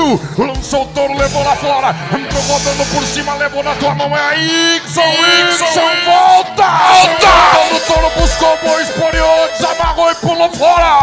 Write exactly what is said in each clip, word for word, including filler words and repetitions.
Brasil. Lançou o touro, levou lá fora. Entrou rodando por cima, levou na tua mão. É aí, Ixon, Ixon, volta! Volta! O touro buscou o boi, esporeou, desamarrou e pulou fora!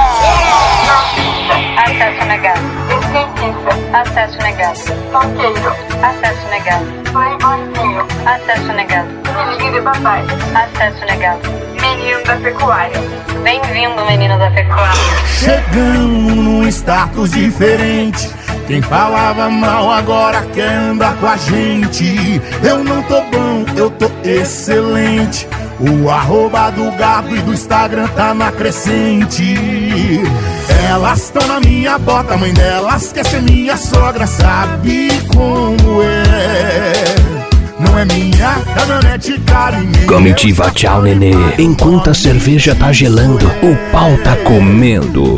Acesso negado. Acesso negado. Acesso negado. Acesso negado. Menino papai. Acesso negado. Menino da pecuária. Bem-vindo, menino da pecuária. Chegamos num status diferente. Quem falava mal agora quer andar com a gente. Eu não tô bom, eu tô excelente. O arroba do Gabo e do Instagram tá na crescente. Elas tão na minha bota, mãe delas quer ser minha sogra. Sabe como é? Não é minha caminhonete cara e nem Comitiva tchau, nenê. Enquanto a cerveja tá gelando, o pau tá comendo.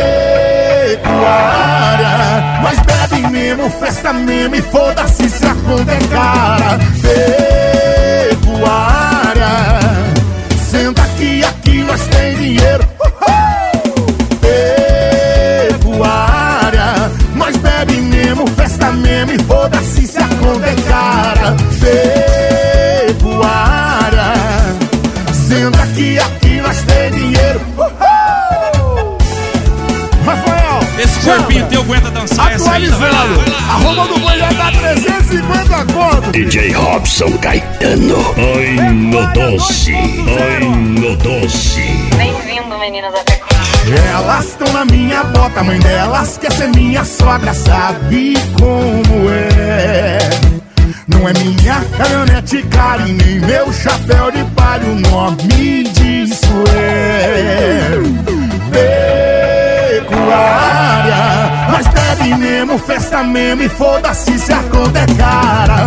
Pecuária, mas bebe mesmo, festa mesmo e foda-se se a conta é cara. Pecuária, senta aqui, aqui nós tem dinheiro. Pecuária, mas bebe mesmo, festa mesmo e foda-se se a conta é cara. Pecuária, senta aqui, aqui nós tem dinheiro. Rafael, esse corpinho teu aguenta dançar essa ainda, vai lá, vai lá. Arroba do boi já dá trezentos e cinquenta conto. D J Robson Caetano. Ai, no doce. Ai, no doce. Bem-vindo, menino da pecuária. Elas tão na minha bota, mãe delas quer ser minha sogra. Sabe como é? Não é minha caminhonete cara e nem meu chapéu de palha. O nome disso é pecuária, mas bebe mesmo, festa mesmo e foda-se se a conta é cara.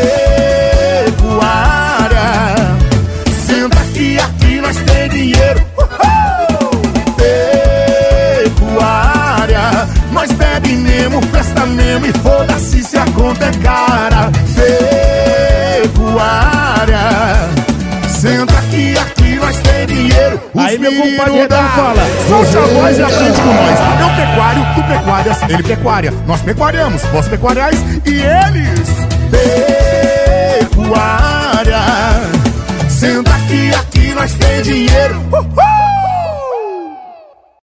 Pecuária, senta aqui, aqui nós tem dinheiro. Pecuária, mas bebe mesmo, festa mesmo e foda-se se a conta é cara. Pecuária, senta aqui, aqui nós tem dinheiro. Os Aí meu meninos compadre da- fala: solta a voz e aprende com nós. Eu pecuário, tu pecuárias, ele pecuária. Nós pecuariamos, vós pecuariais e eles. Pecuária, senta aqui, aqui nós tem dinheiro. Uhul!